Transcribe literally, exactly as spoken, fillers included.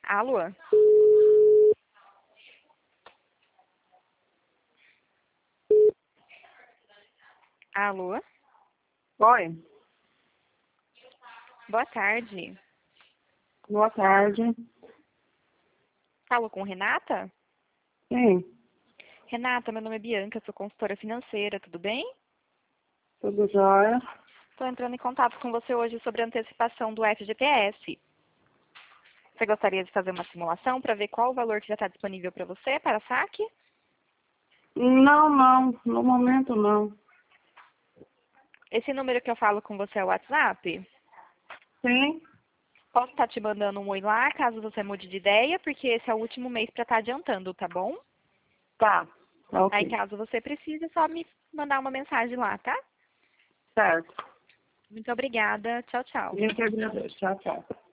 Alô? Alô? Oi, Boa tarde. boa tarde. Falo com Renata? Sim, Renata, meu nome é Bianca, sou consultora financeira, tudo bem? tudo jóia? Estou entrando em contato com você hoje sobre a antecipação do F G T S. Você gostaria de fazer uma simulação para ver qual o valor que já está disponível para você para saque? Não, não, no momento não. Esse número que eu falo com você é o WhatsApp? Sim, Posso estar te mandando um oi lá, caso você mude de ideia, porque esse é o último mês para estar adiantando, tá bom? tá, tá Aí, ok. caso você precise, é só me mandar uma mensagem lá, tá? Certo. Muito obrigada. Tchau, tchau. Eu que agradeço. Tchau, tchau.